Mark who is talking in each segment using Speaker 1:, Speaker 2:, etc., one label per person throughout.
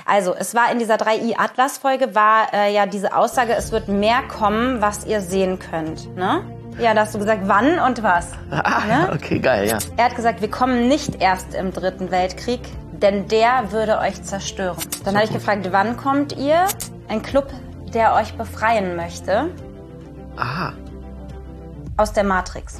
Speaker 1: Also, es war in dieser 3i-Atlas-Folge, war ja diese Aussage, es wird mehr kommen, was ihr sehen könnt. Ne? Ja, da hast du gesagt, wann und was. Ne?
Speaker 2: Okay, geil, ja.
Speaker 1: Er hat gesagt, wir kommen nicht erst im 3. Weltkrieg, denn der würde euch zerstören. Dann habe ich gefragt, wann kommt ihr? Ein Club, der euch befreien möchte.
Speaker 2: Aha.
Speaker 1: Aus der Matrix.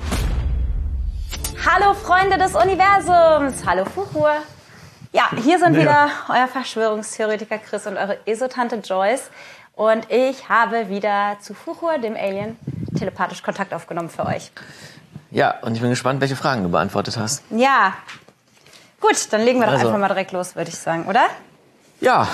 Speaker 1: Hallo Freunde des Universums! Hallo Fuchur! Ja, hier sind wieder euer Verschwörungstheoretiker Chris und eure Esotante Joyce. Und ich habe wieder zu Fuchur, dem Alien, telepathisch Kontakt aufgenommen für euch.
Speaker 2: Ja, und ich bin gespannt, welche Fragen du beantwortet hast.
Speaker 1: Ja, gut, dann legen wir doch einfach mal direkt los, würde ich sagen, oder?
Speaker 2: Ja.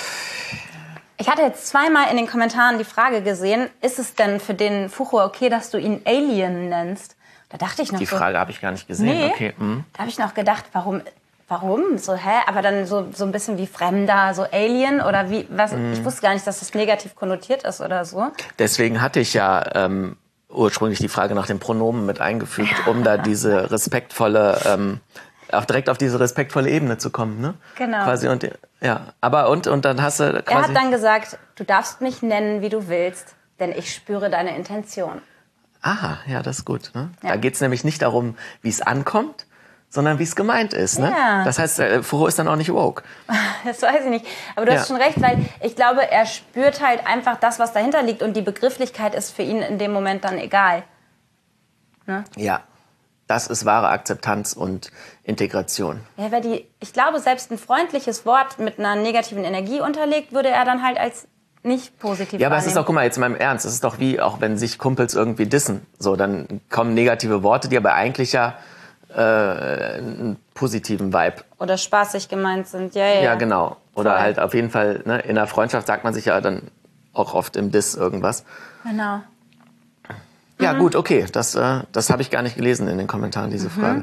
Speaker 1: Ich hatte jetzt zweimal in den Kommentaren die Frage gesehen, ist es denn für den Fuchur okay, dass du ihn Alien nennst? Da dachte ich noch
Speaker 2: Die Frage habe ich gar nicht gesehen.
Speaker 1: Nee,
Speaker 2: okay.
Speaker 1: Da habe ich noch gedacht, warum? So, Aber dann so ein bisschen wie Fremder, so Alien oder wie, was? Ich wusste gar nicht, dass das negativ konnotiert ist oder so.
Speaker 2: Deswegen hatte ich ja ursprünglich die Frage nach den Pronomen mit eingefügt, um da diese respektvolle, auch direkt auf diese respektvolle Ebene zu kommen, ne?
Speaker 1: Genau.
Speaker 2: Quasi und ja, aber und dann hast du quasi.
Speaker 1: Er hat dann gesagt, du darfst mich nennen, wie du willst, denn ich spüre deine Intention.
Speaker 2: Aha, ja, das ist gut. Ne?
Speaker 1: Ja.
Speaker 2: Da geht's nämlich nicht darum, wie es ankommt, sondern wie es gemeint ist. Ne?
Speaker 1: Ja.
Speaker 2: Das heißt, Fuchur ist dann auch nicht woke.
Speaker 1: Das weiß ich nicht. Aber du hast schon recht, weil ich glaube, er spürt halt einfach das, was dahinter liegt. Und die Begrifflichkeit ist für ihn in dem Moment dann egal. Ne?
Speaker 2: Ja, das ist wahre Akzeptanz und Integration.
Speaker 1: Ja, weil ich glaube, selbst ein freundliches Wort mit einer negativen Energie unterlegt, würde er dann halt als nicht positiv
Speaker 2: Ja, aber
Speaker 1: wahrnehmen.
Speaker 2: es ist doch, guck mal, jetzt mal im Ernst, es ist doch wie, auch wenn sich Kumpels irgendwie dissen, so, dann kommen negative Worte, die aber eigentlich ja einen positiven Vibe.
Speaker 1: Oder spaßig gemeint sind, ja.
Speaker 2: Ja, genau. Oder
Speaker 1: Voll.
Speaker 2: halt auf jeden Fall, ne, in der Freundschaft sagt man sich ja dann auch oft im Diss irgendwas.
Speaker 1: Genau.
Speaker 2: Ja, gut, okay, das habe ich gar nicht gelesen in den Kommentaren, diese Frage.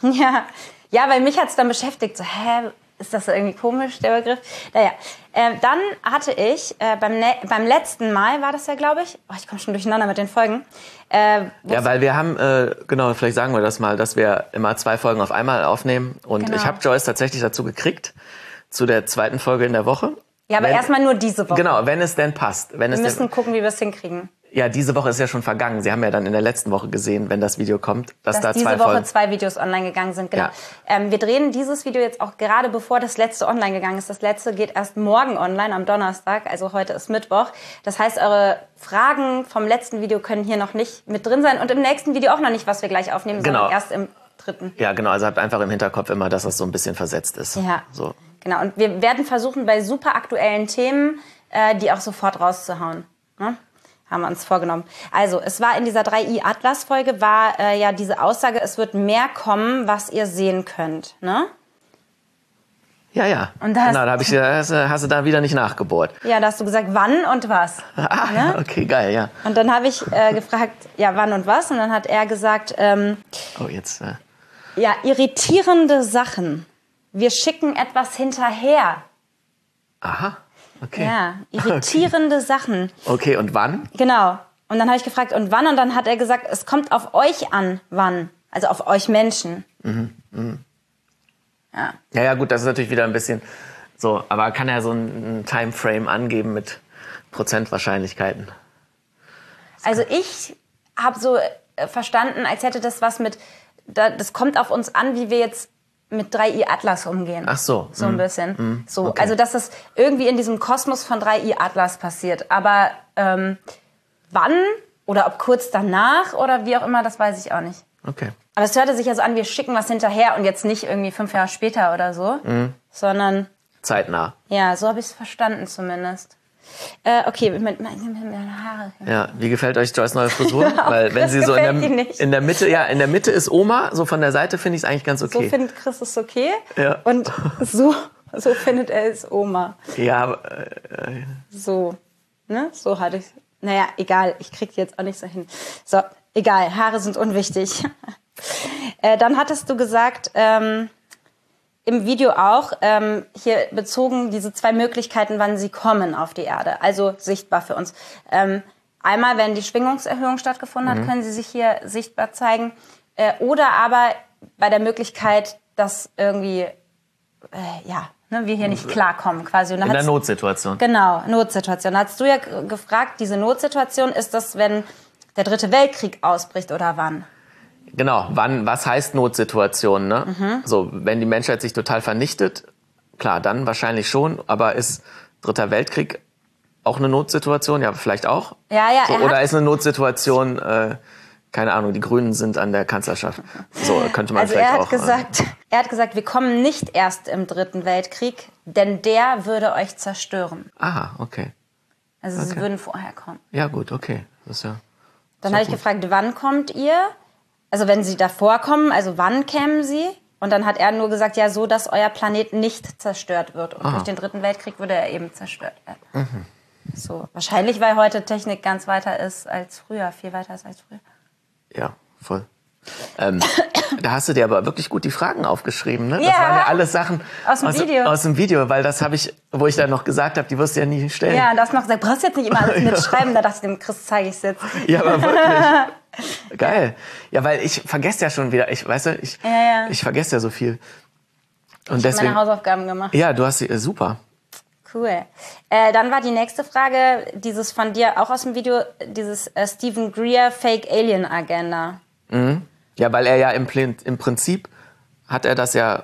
Speaker 1: Ja, weil mich hat es dann beschäftigt, so, ist das irgendwie komisch, der Begriff? Naja, dann hatte ich, beim letzten Mal war das ja, glaube ich, ich komme schon durcheinander mit den Folgen.
Speaker 2: Ja, weil wir haben, genau, vielleicht sagen wir das mal, dass wir immer 2 Folgen auf einmal aufnehmen. Und ich habe Joyce tatsächlich dazu gekriegt, zu der 2. Folge in der Woche.
Speaker 1: Ja, aber erstmal nur diese Woche.
Speaker 2: Genau, wenn es denn passt. Wir
Speaker 1: müssen gucken, wie wir es hinkriegen.
Speaker 2: Ja, diese Woche ist ja schon vergangen. Sie haben ja dann in der letzten Woche gesehen, wenn das Video kommt, dass da
Speaker 1: diese
Speaker 2: 2
Speaker 1: Woche
Speaker 2: Folgen
Speaker 1: 2 Videos online gegangen sind, genau.
Speaker 2: Ja.
Speaker 1: Wir drehen dieses Video jetzt auch gerade bevor das letzte online gegangen ist. Das letzte geht erst morgen online, am Donnerstag, also heute ist Mittwoch. Das heißt, eure Fragen vom letzten Video können hier noch nicht mit drin sein und im nächsten Video auch noch nicht, was wir gleich aufnehmen, sondern erst im 3.
Speaker 2: Ja, genau, also habt einfach im Hinterkopf immer, dass das so ein bisschen versetzt ist.
Speaker 1: Ja,
Speaker 2: so.
Speaker 1: Genau. Und wir werden versuchen, bei super aktuellen Themen, die auch sofort rauszuhauen. Ne? Haben wir uns vorgenommen. Also, es war in dieser 3i-Atlas-Folge, war ja diese Aussage, es wird mehr kommen, was ihr sehen könnt. Ne?
Speaker 2: Ja.
Speaker 1: Und
Speaker 2: genau, da hast du da wieder nicht nachgebohrt.
Speaker 1: Ja, da hast du gesagt, wann und was.
Speaker 2: Ne? Okay, geil, ja.
Speaker 1: Und dann habe ich gefragt, ja, wann und was? Und dann hat er gesagt,
Speaker 2: jetzt.
Speaker 1: Ja, irritierende Sachen. Wir schicken etwas hinterher.
Speaker 2: Aha. Okay.
Speaker 1: Ja, irritierende Sachen.
Speaker 2: Okay, und wann?
Speaker 1: Genau. Und dann habe ich gefragt, und wann? Und dann hat er gesagt, es kommt auf euch an, wann. Also auf euch Menschen. Ja.
Speaker 2: Ja, gut, das ist natürlich wieder ein bisschen so, aber kann er so einen Timeframe angeben mit Prozentwahrscheinlichkeiten?
Speaker 1: Also ich habe so verstanden, als hätte das was mit, das kommt auf uns an, wie wir jetzt mit 3i-Atlas umgehen.
Speaker 2: Ach so.
Speaker 1: So ein bisschen. So,
Speaker 2: okay.
Speaker 1: Also, dass das irgendwie in diesem Kosmos von 3i-Atlas passiert. Aber wann oder ob kurz danach oder wie auch immer, das weiß ich auch nicht.
Speaker 2: Okay.
Speaker 1: Aber es hörte sich ja so an, wir schicken was hinterher und jetzt nicht irgendwie 5 Jahre später oder so, sondern...
Speaker 2: Zeitnah.
Speaker 1: Ja, so habe ich es verstanden zumindest. Okay, mit meinen Haare.
Speaker 2: Ja, wie gefällt euch Joyce' neue Frisur? Weil wenn sie so in der Mitte ist Oma, so von der Seite finde ich es eigentlich ganz okay.
Speaker 1: So findet Chris es okay
Speaker 2: Ja.
Speaker 1: und so findet er es Oma.
Speaker 2: Ja,
Speaker 1: So, ne? So hatte ich. Naja, egal, ich krieg die jetzt auch nicht so hin. So, egal, Haare sind unwichtig. Dann hattest du gesagt, im Video auch, hier bezogen diese 2 Möglichkeiten, wann sie kommen auf die Erde. Also sichtbar für uns. Einmal, wenn die Schwingungserhöhung stattgefunden hat, können sie sich hier sichtbar zeigen. Oder aber bei der Möglichkeit, dass irgendwie wir hier nicht klarkommen quasi. Und
Speaker 2: in der Notsituation.
Speaker 1: Genau, Notsituation. Da hast du ja gefragt, diese Notsituation, ist das, wenn der 3. Weltkrieg ausbricht oder wann?
Speaker 2: Genau, was heißt Notsituation? Ne? So, wenn die Menschheit sich total vernichtet, klar, dann wahrscheinlich schon, aber ist 3. Weltkrieg auch eine Notsituation? Ja, vielleicht auch.
Speaker 1: Ja.
Speaker 2: So, oder ist eine Notsituation, keine Ahnung, die Grünen sind an der Kanzlerschaft. So könnte man vielleicht auch.
Speaker 1: Er hat gesagt, wir kommen nicht erst im 3. Weltkrieg, denn der würde euch zerstören.
Speaker 2: Aha, okay.
Speaker 1: Also sie würden vorher kommen.
Speaker 2: Ja, gut, okay. Das ist ja.
Speaker 1: Dann habe ich gefragt, wann kommt ihr? Also wenn sie davor kommen, also wann kämen sie? Und dann hat er nur gesagt, ja, so, dass euer Planet nicht zerstört wird. Und durch den 3. Weltkrieg würde er eben zerstört werden. So, wahrscheinlich, weil heute Technik ganz weiter ist als früher, viel weiter ist als früher.
Speaker 2: Ja, voll. Da hast du dir aber wirklich gut die Fragen aufgeschrieben, ne?
Speaker 1: Ja.
Speaker 2: Das waren ja alles Sachen
Speaker 1: aus
Speaker 2: dem Video, weil das habe ich, wo ich dann noch gesagt habe, die wirst du ja nie stellen.
Speaker 1: Ja, und du hast noch gesagt, brauchst jetzt nicht immer alles mitschreiben. Da dachte ich dem Chris, zeige ich es jetzt.
Speaker 2: Ja, aber wirklich. Geil. Ja, weil ich vergesse ja schon wieder, ich vergesse ja so viel. Und
Speaker 1: ich habe meine Hausaufgaben gemacht.
Speaker 2: Ja, du hast sie, super.
Speaker 1: Cool. Dann war die nächste Frage, dieses von dir auch aus dem Video, dieses Stephen Greer Fake Alien Agenda.
Speaker 2: Mhm. Ja, weil er ja im Prinzip hat er das ja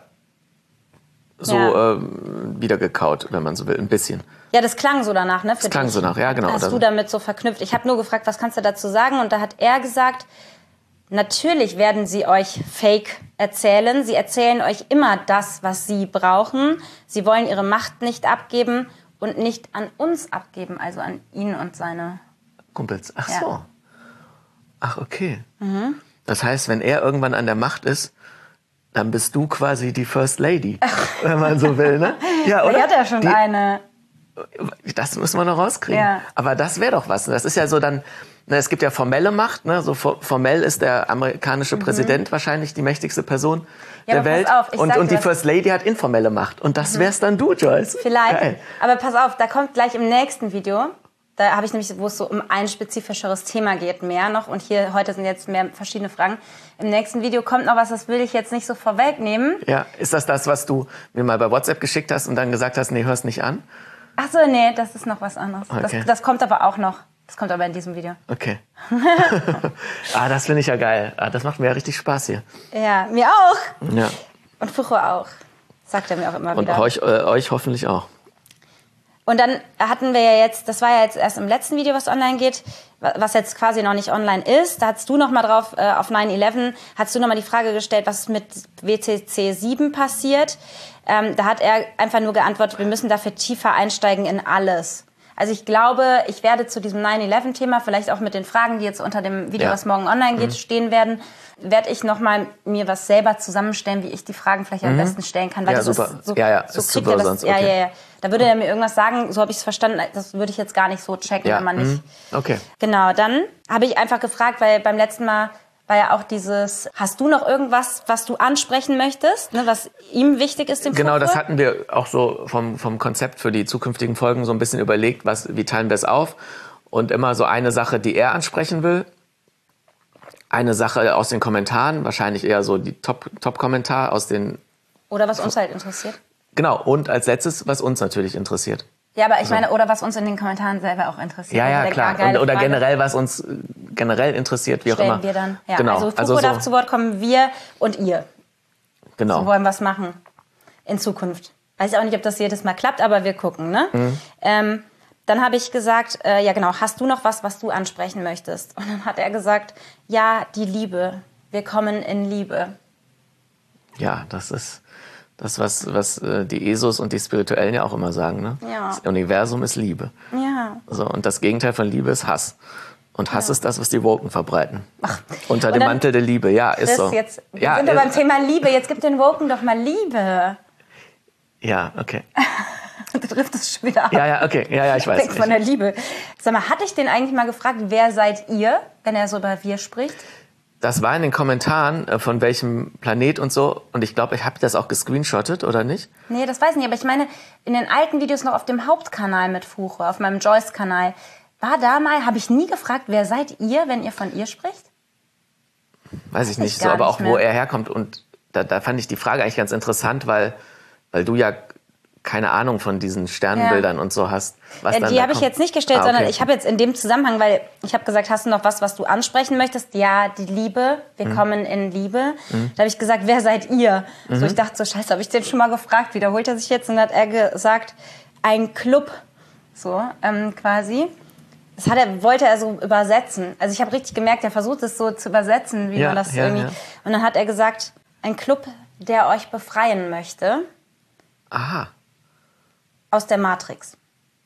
Speaker 2: so wieder gekaut, wenn man so will, ein bisschen.
Speaker 1: Ja, das klang so danach, ne?
Speaker 2: Das klang so nach, ja, genau.
Speaker 1: Hast du damit so verknüpft? Ich habe nur gefragt, was kannst du dazu sagen? Und da hat er gesagt, natürlich werden sie euch Fake erzählen. Sie erzählen euch immer das, was sie brauchen. Sie wollen ihre Macht nicht abgeben und nicht an uns abgeben, also an ihn und seine
Speaker 2: Kumpels. Ach so. Ach, okay. Das heißt, wenn er irgendwann an der Macht ist, dann bist du quasi die First Lady, wenn man so will, ne? Ja, oder?
Speaker 1: Er hat ja schon eine.
Speaker 2: Das müssen wir noch rauskriegen. Ja. Aber das wäre doch was. Das ist ja so dann, ne, es gibt ja formelle Macht, ne? So formell ist der amerikanische Präsident wahrscheinlich die mächtigste Person der Welt.
Speaker 1: Pass auf,
Speaker 2: und die First Lady hat informelle Macht. Und das wär's dann du, Joyce.
Speaker 1: Vielleicht.
Speaker 2: Geil.
Speaker 1: Aber pass auf, da kommt gleich im nächsten Video, da habe ich nämlich, wo es so um ein spezifischeres Thema geht, mehr noch. Und hier, heute sind jetzt mehr verschiedene Fragen. Im nächsten Video kommt noch was, das will ich jetzt nicht so vorwegnehmen.
Speaker 2: Ja, ist das, was du mir mal bei WhatsApp geschickt hast und dann gesagt hast, nee, hör's nicht an?
Speaker 1: Ach so, nee, das ist noch was anderes.
Speaker 2: Okay.
Speaker 1: Das kommt aber auch noch. Das kommt aber in diesem Video.
Speaker 2: Okay. Das finde ich ja geil. Das macht mir ja richtig Spaß hier.
Speaker 1: Ja, mir auch.
Speaker 2: Ja.
Speaker 1: Und Fucho auch. Sagt er mir auch immer wieder.
Speaker 2: Und euch hoffentlich auch.
Speaker 1: Und dann hatten wir ja jetzt, das war ja jetzt erst im letzten Video, was online geht, was jetzt quasi noch nicht online ist. Da hast du noch mal drauf, auf 9/11, hast du noch mal die Frage gestellt, was mit WCC 7 passiert. Da hat er einfach nur geantwortet, wir müssen dafür tiefer einsteigen in alles. Also ich glaube, ich werde zu diesem 9/11-Thema, vielleicht auch mit den Fragen, die jetzt unter dem Video, was morgen online geht, stehen werden, werde ich noch mal mir was selber zusammenstellen, wie ich die Fragen vielleicht am besten stellen kann. Weil
Speaker 2: ja,
Speaker 1: das
Speaker 2: super.
Speaker 1: Ist so,
Speaker 2: ja,
Speaker 1: so
Speaker 2: ist super
Speaker 1: das,
Speaker 2: sonst. Okay.
Speaker 1: Ja. Da würde er mir irgendwas sagen, so habe ich es verstanden, das würde ich jetzt gar nicht so checken, wenn man nicht...
Speaker 2: Okay.
Speaker 1: Genau, dann habe ich einfach gefragt, weil beim letzten Mal war ja auch dieses, hast du noch irgendwas, was du ansprechen möchtest, ne, was ihm wichtig ist, dem
Speaker 2: Genau,
Speaker 1: Fuchur?
Speaker 2: das hatten wir auch so vom Konzept für die zukünftigen Folgen so ein bisschen überlegt, wie teilen wir es auf. Und immer so eine Sache, die er ansprechen will. Eine Sache aus den Kommentaren, wahrscheinlich eher so die Top-Kommentar aus den...
Speaker 1: Oder was uns halt interessiert.
Speaker 2: Genau, und als letztes, was uns natürlich interessiert.
Speaker 1: Ja, aber ich meine, oder was uns in den Kommentaren selber auch interessiert.
Speaker 2: Ja, klar. Oder generell, was uns generell interessiert, wie auch immer.
Speaker 1: Stellen wir dann. Ja,
Speaker 2: genau.
Speaker 1: Also Fuchur darf zu Wort kommen, wir und ihr.
Speaker 2: Genau.
Speaker 1: So wollen wir es machen in Zukunft. Weiß auch nicht, ob das jedes Mal klappt, aber wir gucken, ne? Dann habe ich gesagt, ja genau, hast du noch was du ansprechen möchtest? Und dann hat er gesagt, ja, die Liebe. Wir kommen in Liebe.
Speaker 2: Ja, das ist das, was die ESOs und die Spirituellen ja auch immer sagen. Ne?
Speaker 1: Ja.
Speaker 2: Das Universum ist Liebe.
Speaker 1: Ja.
Speaker 2: So, und das Gegenteil von Liebe ist Hass. Und Hass ist das, was die Woken verbreiten.
Speaker 1: Ach.
Speaker 2: Unter dem Mantel der Liebe, ja, ist so.
Speaker 1: Wir sind wir beim Thema Liebe. Jetzt gib den Woken doch mal Liebe.
Speaker 2: Ja, okay.
Speaker 1: Du triffst es schon wieder ab.
Speaker 2: Ja, okay. Ja, ich weiß.
Speaker 1: Weg von der Liebe. Sag mal, hatte ich den eigentlich mal gefragt, wer seid ihr, wenn er so über wir spricht?
Speaker 2: Das war in den Kommentaren, von welchem Planet und so. Und ich glaube, ich habe das auch gescreenshottet, oder nicht?
Speaker 1: Nee, das weiß ich nicht. Aber ich meine, in den alten Videos noch auf dem Hauptkanal mit Fuchur, auf meinem Joyce-Kanal, war da mal, habe ich nie gefragt, wer seid ihr, wenn ihr von ihr spricht?
Speaker 2: Weiß ich nicht so, aber auch wo er herkommt. Und da fand ich die Frage eigentlich ganz interessant, weil du ja keine Ahnung von diesen Sternbildern und so hast. Was dann
Speaker 1: die
Speaker 2: da
Speaker 1: habe ich
Speaker 2: kommt.
Speaker 1: jetzt nicht gestellt, sondern ich habe jetzt in dem Zusammenhang, weil ich habe gesagt, hast du noch was du ansprechen möchtest? Ja, die Liebe. Wir kommen in Liebe. Da habe ich gesagt, wer seid ihr? So, ich dachte so, scheiße, habe ich den schon mal gefragt? Wiederholt er sich jetzt? Und dann hat er gesagt, ein Club. So, quasi. Das wollte er so übersetzen. Also ich habe richtig gemerkt, er versucht es so zu übersetzen, wie man das irgendwie... Ja. Und dann hat er gesagt, ein Club, der euch befreien möchte.
Speaker 2: Aha.
Speaker 1: Aus der Matrix.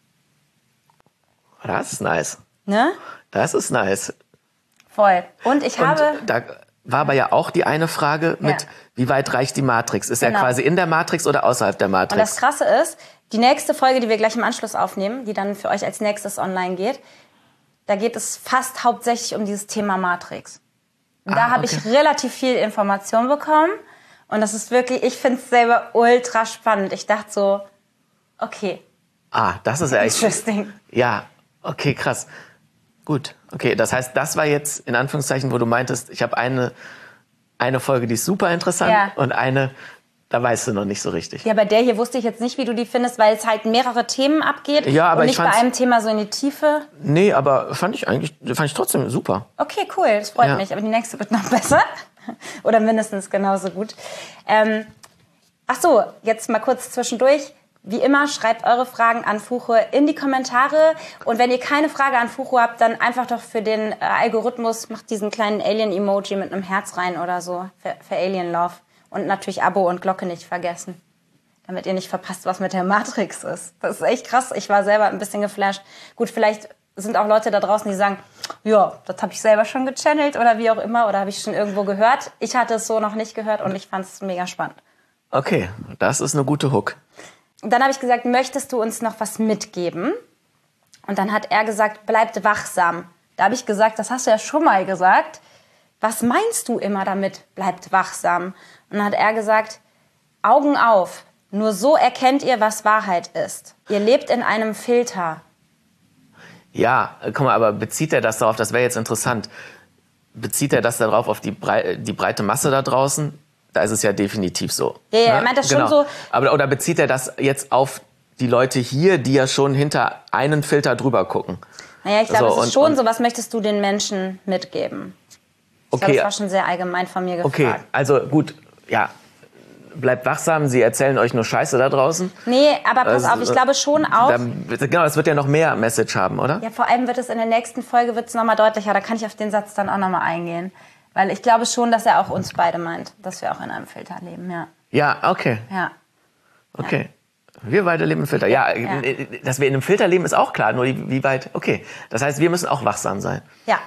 Speaker 2: Das ist nice.
Speaker 1: Ne?
Speaker 2: Das ist nice.
Speaker 1: Voll. Und
Speaker 2: da war aber ja auch die eine Frage mit, wie weit reicht die Matrix? Ist er quasi in der Matrix oder außerhalb der Matrix?
Speaker 1: Und das Krasse ist, die nächste Folge, die wir gleich im Anschluss aufnehmen, die dann für euch als nächstes online geht, da geht es fast hauptsächlich um dieses Thema Matrix. Da habe ich relativ viel Information bekommen. Und das ist wirklich, ich finde es selber ultra spannend. Ich dachte so, okay.
Speaker 2: Das ist ja echt...
Speaker 1: Interesting.
Speaker 2: Ja, okay, krass. Gut, okay. Das heißt, das war jetzt in Anführungszeichen, wo du meintest, ich habe eine Folge, die ist super interessant und eine, da weißt du noch nicht so richtig.
Speaker 1: Ja, bei der hier wusste ich jetzt nicht, wie du die findest, weil es halt mehrere Themen abgeht
Speaker 2: aber
Speaker 1: und nicht bei einem Thema so in die Tiefe.
Speaker 2: Nee, aber fand ich trotzdem super.
Speaker 1: Okay, cool, das freut mich. Aber die nächste wird noch besser. Oder mindestens genauso gut. Ach so, jetzt mal kurz zwischendurch. Wie immer, schreibt eure Fragen an Fucho in die Kommentare. Und wenn ihr keine Frage an Fucho habt, dann einfach doch für den Algorithmus, macht diesen kleinen Alien-Emoji mit einem Herz rein oder so für Alien Love. Und natürlich Abo und Glocke nicht vergessen, damit ihr nicht verpasst, was mit der Matrix ist. Das ist echt krass. Ich war selber ein bisschen geflasht. Gut, vielleicht sind auch Leute da draußen, die sagen, ja, das habe ich selber schon gechannelt oder wie auch immer oder habe ich schon irgendwo gehört. Ich hatte es so noch nicht gehört und ich fand es mega spannend.
Speaker 2: Okay, das ist eine gute Hook.
Speaker 1: Und dann habe ich gesagt, möchtest du uns noch was mitgeben? Und dann hat er gesagt, bleibt wachsam. Da habe ich gesagt, das hast du ja schon mal gesagt. Was meinst du immer damit, bleibt wachsam? Und dann hat er gesagt, Augen auf. Nur so erkennt ihr, was Wahrheit ist. Ihr lebt in einem Filter.
Speaker 2: Ja, guck mal, aber bezieht er das darauf, das wäre jetzt interessant, bezieht er das darauf auf die breite Masse da draußen? Da ist es ja definitiv so.
Speaker 1: Ja, er meint das schon so.
Speaker 2: Aber, oder bezieht er das jetzt auf die Leute hier, die ja schon hinter einen Filter drüber gucken?
Speaker 1: Naja, ich glaube, es ist schon so, was möchtest du den Menschen mitgeben? Ich glaube, das war schon sehr allgemein von mir gefragt.
Speaker 2: Okay, also gut, ja. Bleibt wachsam, sie erzählen euch nur Scheiße da draußen.
Speaker 1: Nee, aber pass auf, ich glaube schon auch...
Speaker 2: Genau, das wird ja noch mehr Message haben, oder?
Speaker 1: Ja, vor allem wird es in der nächsten Folge nochmal deutlicher. Da kann ich auf den Satz dann auch nochmal eingehen. Weil ich glaube schon, dass er auch uns beide meint, dass wir auch in einem Filter leben, ja.
Speaker 2: Ja, okay.
Speaker 1: Ja.
Speaker 2: Okay. Wir beide leben im Filter. Ja, dass wir in einem Filter leben, ist auch klar. Nur wie weit... Okay. Das heißt, wir müssen auch wachsam sein.
Speaker 1: Ja.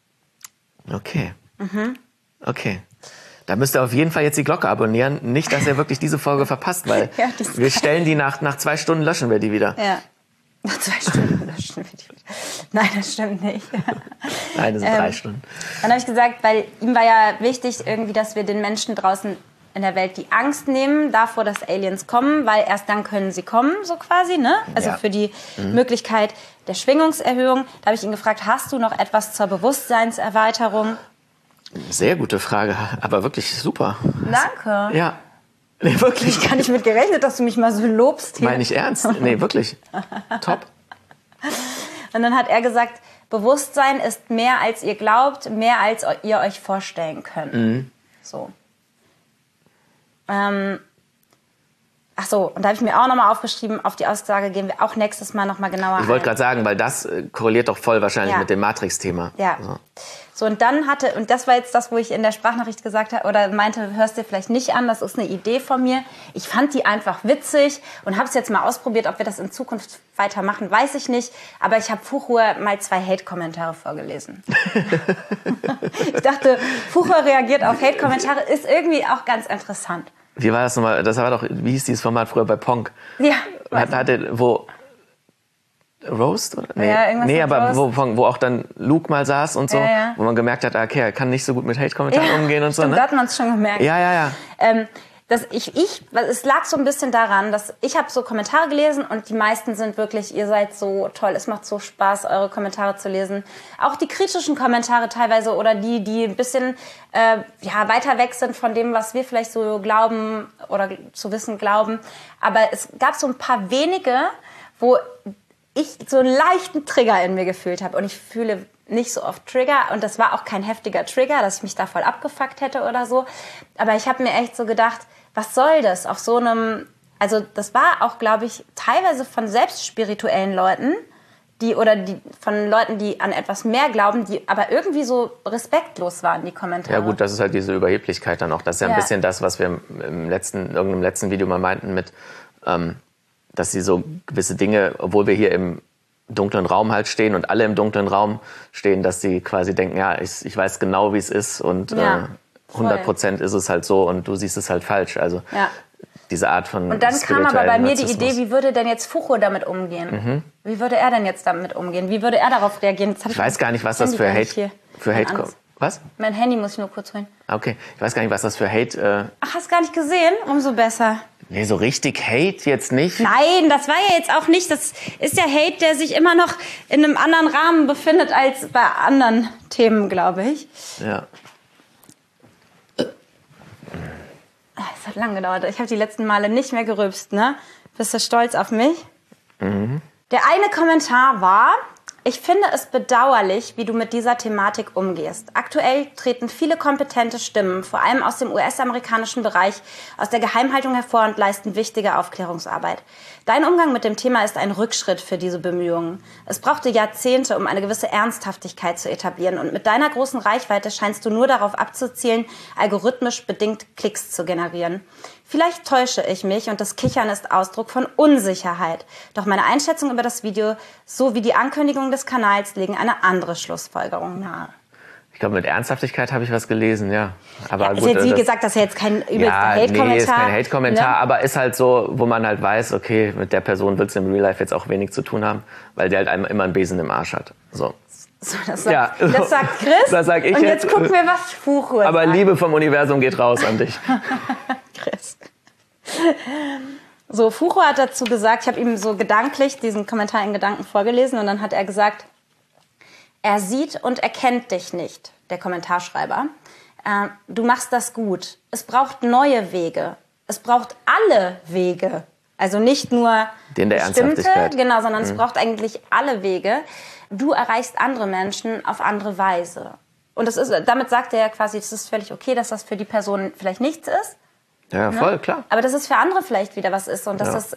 Speaker 2: Okay. Okay. Da müsst ihr auf jeden Fall jetzt die Glocke abonnieren. Nicht, dass ihr wirklich diese Folge verpasst, weil wir stellen die nach 2 Stunden, löschen wir die wieder.
Speaker 1: Ja. Nach 2 Stunden löschen wir die wieder. Nein, das stimmt nicht.
Speaker 2: Nein, das sind 3 Stunden.
Speaker 1: Dann habe ich gesagt, weil ihm war ja wichtig irgendwie, dass wir den Menschen draußen in der Welt die Angst nehmen davor, dass Aliens kommen, weil erst dann können sie kommen, so quasi, ne? Also für die Möglichkeit der Schwingungserhöhung. Da habe ich ihn gefragt, hast du noch etwas zur Bewusstseinserweiterung?
Speaker 2: Sehr gute Frage, aber wirklich super.
Speaker 1: Danke.
Speaker 2: Ja, nee, wirklich.
Speaker 1: Ich gar nicht mit gerechnet, dass du mich mal so lobst hier.
Speaker 2: Meine ich ernst? Nee, wirklich. Top.
Speaker 1: Und dann hat er gesagt, Bewusstsein ist mehr als ihr glaubt, mehr als ihr euch vorstellen könnt. So. Ach so, und da habe ich mir auch nochmal aufgeschrieben, auf die Aussage gehen wir auch nächstes Mal nochmal genauer ein.
Speaker 2: Ich wollte gerade sagen, weil das korreliert doch voll wahrscheinlich mit dem Matrix-Thema.
Speaker 1: Ja. So, und dann und das war jetzt das, wo ich in der Sprachnachricht gesagt habe, oder meinte, hörst dir vielleicht nicht an, das ist eine Idee von mir. Ich fand die einfach witzig und habe es jetzt mal ausprobiert, ob wir das in Zukunft weitermachen, weiß ich nicht. Aber ich habe Fuchur mal 2 Hate-Kommentare vorgelesen. Ich dachte, Fuchur reagiert auf Hate-Kommentare, ist irgendwie auch ganz interessant.
Speaker 2: Wie war das nochmal? Das war doch, wie hieß dieses Format früher bei Ponk?
Speaker 1: Ja.
Speaker 2: Wo Roast? Oder? Nee,
Speaker 1: ja, irgendwas
Speaker 2: aber
Speaker 1: Roast.
Speaker 2: Wo auch dann Luke mal saß und so, wo man gemerkt hat, okay, er kann nicht so gut mit Hate-Kommentaren umgehen und
Speaker 1: stimmt,
Speaker 2: so. Ne?
Speaker 1: Da hat man es schon gemerkt.
Speaker 2: Ja.
Speaker 1: es lag so ein bisschen daran, dass ich habe so Kommentare gelesen und die meisten sind wirklich, ihr seid so toll, es macht so Spaß, eure Kommentare zu lesen. Auch die kritischen Kommentare teilweise oder die ein bisschen weiter weg sind von dem, was wir vielleicht so glauben oder zu wissen glauben. Aber es gab so ein paar wenige, wo ich so einen leichten Trigger in mir gefühlt habe. Und ich fühle nicht so oft Trigger. Und das war auch kein heftiger Trigger, dass ich mich da voll abgefuckt hätte oder so. Aber ich habe mir echt so gedacht, was soll das auf so einem... Also das war auch, glaube ich, teilweise von selbst spirituellen Leuten, von Leuten, die an etwas mehr glauben, die aber irgendwie so respektlos waren, die Kommentare.
Speaker 2: Ja gut, das ist halt diese Überheblichkeit dann auch. Das ist ja ein bisschen das, was wir in irgendeinem letzten Video mal meinten mit, dass sie so gewisse Dinge, obwohl wir hier im dunklen Raum halt stehen und alle im dunklen Raum stehen, dass sie quasi denken, ja, ich weiß genau, wie es ist und 100% ist es halt so und du siehst es halt falsch. Also diese Art von
Speaker 1: und dann kam aber bei mir die Idee, wie würde denn jetzt Fucho damit umgehen? Wie würde er denn jetzt damit umgehen? Wie würde er darauf reagieren?
Speaker 2: Ich weiß gar nicht, was das für Hate kommt. Was?
Speaker 1: Mein Handy muss ich nur kurz holen.
Speaker 2: Okay, ich weiß gar nicht, was das für Hate...
Speaker 1: Ach, hast du gar nicht gesehen? Umso besser.
Speaker 2: Nee, so richtig Hate jetzt nicht.
Speaker 1: Nein, das war ja jetzt auch nicht. Das ist ja Hate, der sich immer noch in einem anderen Rahmen befindet als bei anderen Themen, glaube ich.
Speaker 2: Ja.
Speaker 1: Es hat lange gedauert. Ich habe die letzten Male nicht mehr gerülpst, ne? Bist du stolz auf mich?
Speaker 2: Mhm.
Speaker 1: Der eine Kommentar war: Ich finde es bedauerlich, wie du mit dieser Thematik umgehst. Aktuell treten viele kompetente Stimmen, vor allem aus dem US-amerikanischen Bereich, aus der Geheimhaltung hervor und leisten wichtige Aufklärungsarbeit. Dein Umgang mit dem Thema ist ein Rückschritt für diese Bemühungen. Es brauchte Jahrzehnte, um eine gewisse Ernsthaftigkeit zu etablieren. Und mit deiner großen Reichweite scheinst du nur darauf abzuzielen, algorithmisch bedingt Klicks zu generieren. Vielleicht täusche ich mich und das Kichern ist Ausdruck von Unsicherheit. Doch meine Einschätzung über das Video sowie die Ankündigung des Kanals legen eine andere Schlussfolgerung nahe.
Speaker 2: Ich glaube, mit Ernsthaftigkeit habe ich was gelesen, ja. Aber
Speaker 1: ja,
Speaker 2: gut,
Speaker 1: ist jetzt wie gesagt, das ist ja jetzt kein übelster Hate-Kommentar.
Speaker 2: Nee, ist kein Hate-Kommentar,
Speaker 1: ne?
Speaker 2: Aber ist halt so, wo man halt weiß, okay, mit der Person wird es im Real Life jetzt auch wenig zu tun haben, weil der halt immer einen Besen im Arsch hat. So.
Speaker 1: So, das sagt Chris.
Speaker 2: Das sag ich
Speaker 1: und jetzt gucken wir, was Fucho
Speaker 2: Aber sagt. Liebe vom Universum geht raus an dich.
Speaker 1: Chris. So, Fucho hat dazu gesagt, ich habe ihm so gedanklich diesen Kommentar in Gedanken vorgelesen und dann hat er gesagt, er sieht und erkennt dich nicht, der Kommentarschreiber. Du machst das gut. Es braucht neue Wege. Es braucht alle Wege. Also nicht nur
Speaker 2: den der
Speaker 1: bestimmte,
Speaker 2: Ernsthaftigkeit.
Speaker 1: Genau, sondern es braucht eigentlich alle Wege. Du erreichst andere Menschen auf andere Weise. Und damit sagt er ja quasi, es ist völlig okay, dass das für die Person vielleicht nichts ist.
Speaker 2: Ja, voll, klar.
Speaker 1: Aber dass es für andere vielleicht wieder was ist und dass das,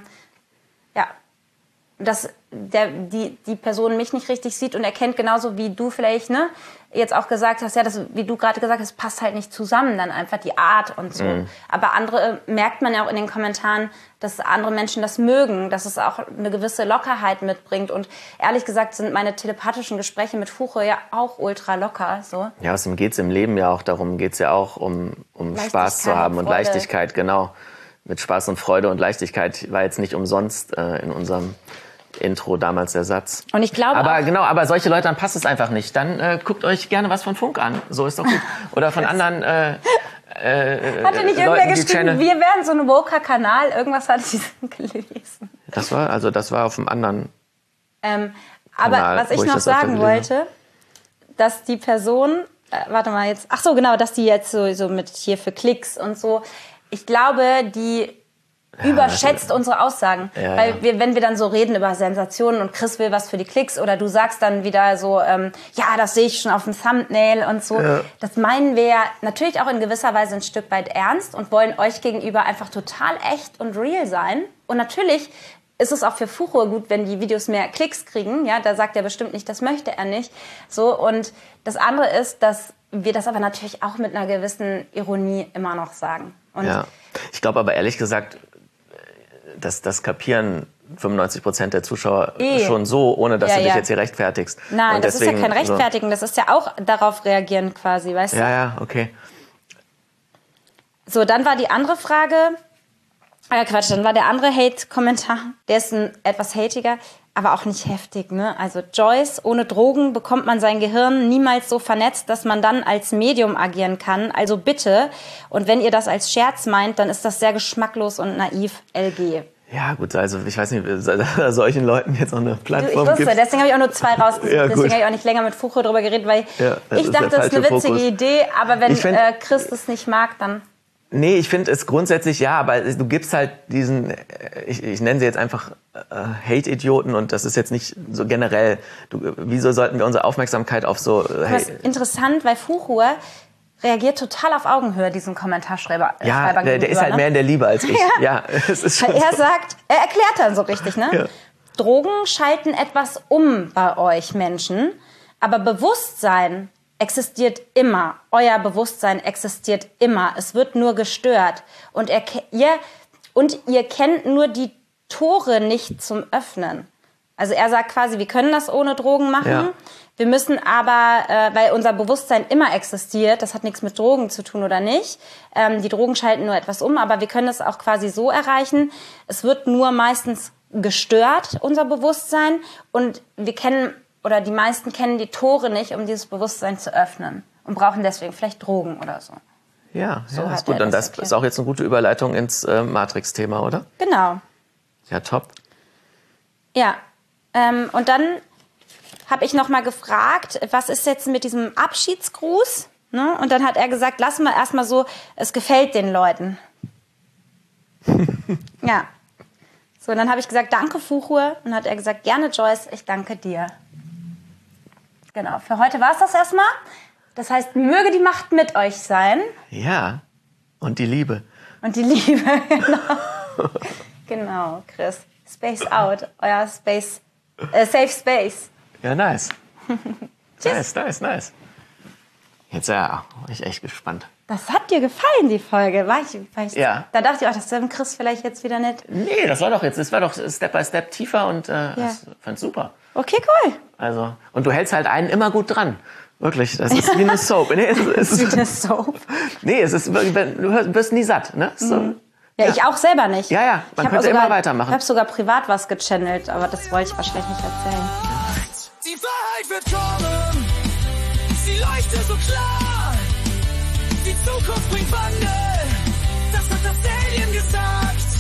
Speaker 1: dass die Person mich nicht richtig sieht und erkennt, genauso wie du vielleicht jetzt auch gesagt hast, ja, das, wie du gerade gesagt hast, passt halt nicht zusammen, dann einfach die Art und so. Aber andere merkt man ja auch in den Kommentaren, dass andere Menschen das mögen, dass es auch eine gewisse Lockerheit mitbringt. Und ehrlich gesagt sind meine telepathischen Gespräche mit Fucho ja auch ultra locker. So.
Speaker 2: Ja, außerdem geht es im Leben ja auch darum, geht es ja auch um Spaß zu haben und Leichtigkeit, genau. Mit Spaß und Freude und Leichtigkeit war jetzt nicht umsonst in unserem Intro damals der Satz.
Speaker 1: Und ich glaube
Speaker 2: aber solche Leute, dann passt es einfach nicht. Dann guckt euch gerne was von Funk an. So ist doch gut. Oder von anderen
Speaker 1: hatte nicht irgendwer geschrieben, wir wären so ein woker-Kanal? Irgendwas hatte ich gelesen.
Speaker 2: Das war auf dem anderen
Speaker 1: aber
Speaker 2: Kanal,
Speaker 1: was ich noch sagen wollte, dass die Person, dass die jetzt so mit hier für Klicks und so, ich glaube, die überschätzt unsere Aussagen.
Speaker 2: Ja,
Speaker 1: weil wenn wir dann so reden über Sensationen und Chris will was für die Klicks oder du sagst dann wieder so, das sehe ich schon auf dem Thumbnail und so. Ja. Das meinen wir ja natürlich auch in gewisser Weise ein Stück weit ernst und wollen euch gegenüber einfach total echt und real sein. Und natürlich ist es auch für Fucho gut, wenn die Videos mehr Klicks kriegen. Ja, da sagt er bestimmt nicht, das möchte er nicht. So, und das andere ist, dass wir das aber natürlich auch mit einer gewissen Ironie immer noch sagen. Und
Speaker 2: ich glaube aber ehrlich gesagt, das kapieren 95% der Zuschauer schon so, ohne dass du dich jetzt hier rechtfertigst.
Speaker 1: Nein, und das ist ja kein Rechtfertigen, das ist ja auch darauf reagieren quasi, weißt du?
Speaker 2: Ja, okay.
Speaker 1: So, dann war die andere Frage, Quatsch, dann war der andere Hate-Kommentar, der ist etwas hatiger, aber auch nicht heftig, ne? Also Joyce, ohne Drogen bekommt man sein Gehirn niemals so vernetzt, dass man dann als Medium agieren kann. Also bitte. Und wenn ihr das als Scherz meint, dann ist das sehr geschmacklos und naiv, LG.
Speaker 2: Ja, gut, also ich weiß nicht, solchen Leuten jetzt auch eine Plattform
Speaker 1: Ich wusste,
Speaker 2: gibt.
Speaker 1: deswegen habe ich auch nur 2 rausgesucht.
Speaker 2: Ja,
Speaker 1: deswegen habe ich auch nicht länger mit Fuchro drüber geredet, weil ich dachte, das ist eine witzige Idee, aber wenn Chris das nicht mag, dann...
Speaker 2: Nee, ich finde es grundsätzlich ja, aber du gibst halt diesen, ich nenne sie jetzt einfach Hate-Idioten und das ist jetzt nicht so generell. Wieso sollten wir unsere Aufmerksamkeit auf so...
Speaker 1: Das ist interessant, weil Fuchur reagiert total auf Augenhöhe, diesen Kommentarschreiber.
Speaker 2: Ja, der ist halt mehr in der Liebe als ich. Ja, es ist schon
Speaker 1: er sagt, er erklärt dann so richtig, ne? Ja. Drogen schalten etwas um bei euch Menschen, aber Bewusstsein existiert immer. Euer Bewusstsein existiert immer. Es wird nur gestört. Und ihr kennt nur die Tore nicht zum Öffnen. Also er sagt quasi, wir können das ohne Drogen machen. Ja. Wir müssen aber, weil unser Bewusstsein immer existiert, das hat nichts mit Drogen zu tun oder nicht. Die Drogen schalten nur etwas um, aber wir können es auch quasi so erreichen. Es wird nur meistens gestört, unser Bewusstsein. Und wir kennen, oder die meisten kennen die Tore nicht, um dieses Bewusstsein zu öffnen. Und brauchen deswegen vielleicht Drogen oder so.
Speaker 2: Ja, so ist gut. Und das ist auch jetzt eine gute Überleitung ins Matrix-Thema, oder?
Speaker 1: Genau.
Speaker 2: Ja, top.
Speaker 1: Ja, und dann habe ich noch mal gefragt, was ist jetzt mit diesem Abschiedsgruß? Ne? Und dann hat er gesagt, lassen wir erstmal so, es gefällt den Leuten. Ja. So, und dann habe ich gesagt, danke Fuchur. Und dann hat er gesagt, gerne Joyce, ich danke dir. Genau, für heute war es das erstmal. Das heißt, möge die Macht mit euch sein.
Speaker 2: Ja, und die Liebe.
Speaker 1: Und die Liebe, genau. Genau, Chris. Space out, euer Space, Safe Space.
Speaker 2: Ja, nice. Nice. Jetzt bin ich echt gespannt.
Speaker 1: Das hat dir gefallen, die Folge.
Speaker 2: Ja.
Speaker 1: Da dachte ich auch, das ist Chris vielleicht jetzt wieder nett.
Speaker 2: Nee, das war doch Step by Step tiefer und das fand ich super.
Speaker 1: Okay, cool.
Speaker 2: Also, und du hältst halt einen immer gut dran. Wirklich, das ist wie eine Soap. Nee, es ist
Speaker 1: wie eine Soap?
Speaker 2: Nee, es ist, du wirst nie satt. Ne? So,
Speaker 1: ja, ich auch selber nicht.
Speaker 2: Ja, man könnte immer weitermachen.
Speaker 1: Ich habe sogar privat was gechannelt, aber das wollte ich wahrscheinlich nicht erzählen.
Speaker 3: Die Wahrheit wird kommen, sie leuchtet so klar. Die Zukunft bringt Wandel, das hat das Alien gesagt.